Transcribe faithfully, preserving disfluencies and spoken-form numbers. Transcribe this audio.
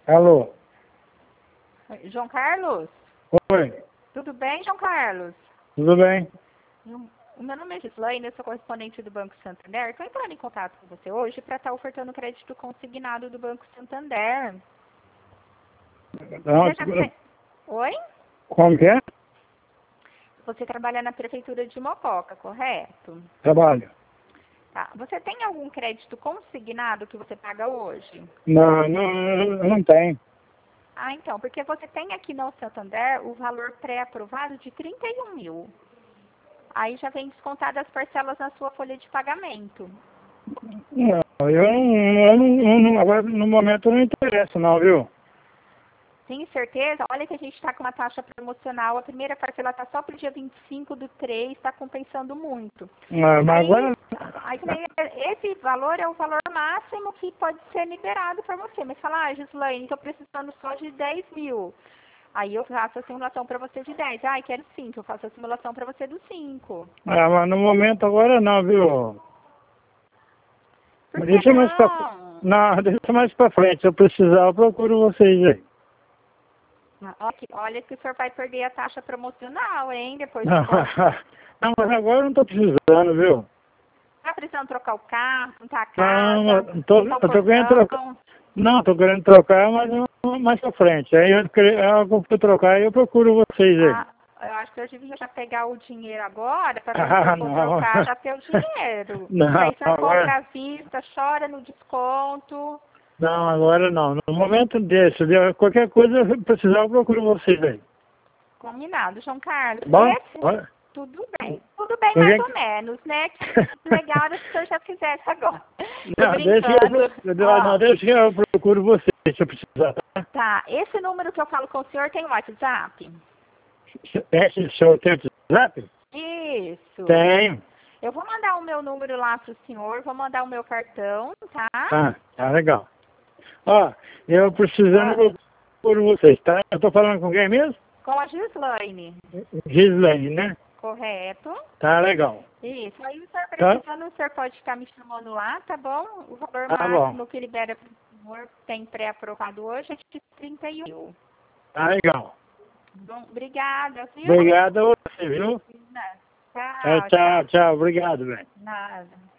Alô? João Carlos? Oi, Tudo bem, João Carlos? tudo bem? O meu nome é Gislaine, eu sou correspondente do Banco Santander. Estou entrando em contato com você hoje para estar ofertando crédito consignado do Banco Santander. Não, Você já tem... Oi? como que é? Você trabalha na Prefeitura de Mococa, correto? Trabalho. Tá. Você tem algum crédito consignado que você paga hoje? Não, não, não tem. Ah, então, porque você tem aqui no Santander o valor pré-aprovado de trinta e um mil. Aí já vem descontadas as parcelas na sua folha de pagamento. Não, eu não, eu não, eu não- agora no momento não interessa não, viu? Tem certeza? Olha que a gente está com uma taxa promocional. A primeira parcela está só para o dia vinte e cinco do três, está compensando muito. Mas, mas Aí, agora... aí também, esse valor é o valor máximo que pode ser liberado para você. Mas fala, ah, Gislaine, estou precisando só de dez mil. Aí eu faço a simulação para você de dez. Ah, quero cinco. Eu faço a simulação para você do cinco. Ah, mas no momento agora não, viu? Por que Deixa mais pra... não? Não, deixa mais pra frente. Se eu precisar, eu procuro vocês aí. Olha, olha que o senhor vai perder a taxa promocional, hein? Depois de Não, não, mas agora eu não tô precisando, viu? tá precisando trocar o carro, pintar a Não, casa, eu tô, pintar o eu tô querendo trocar. portão. Não, tô querendo trocar, mas não- mais pra frente. Aí eu, queria- eu vou trocar e eu procuro vocês aí. Ah, eu acho que eu devia já pegar o dinheiro agora, para quando o Ah, senhor for não. trocar, já ter o dinheiro. Não, Aí o senhor compra agora, à vista, chora no desconto. não, agora não. No momento desse, viu? Qualquer coisa, se precisar, eu procuro vocês aí. Combinado, João Carlos. Bom? Esse, Olha, tudo bem. Tudo bem, mais ninguém... ou menos, né? Que legal era se o senhor já fizesse agora. Tô Não, deixa eu, brincando. pro- Ó, não, deixa que eu procuro vocês, se eu precisar, tá? tá, esse número que eu falo com o senhor tem WhatsApp? Esse o senhor tem WhatsApp? Isso. Tenho. Eu vou mandar o meu número lá pro senhor, vou mandar o meu cartão, tá? Ah, tá legal. Ó, eu precisando, Ah, eu procuro vocês, tá? Eu tô falando com quem mesmo? com a Gislaine, Gislaine, né? correto? Tá legal. Isso. Aí o senhor Tá? precisando, o senhor pode ficar me chamando lá, tá bom? O valor Tá bom. máximo que libera pro senhor, tem pré-aprovado hoje, é de trinta e um mil. Tá legal. Bom, obrigada, viu? Obrigado a você, viu? Tchau, É, tchau. tchau, tchau. Obrigado, velho. Nada.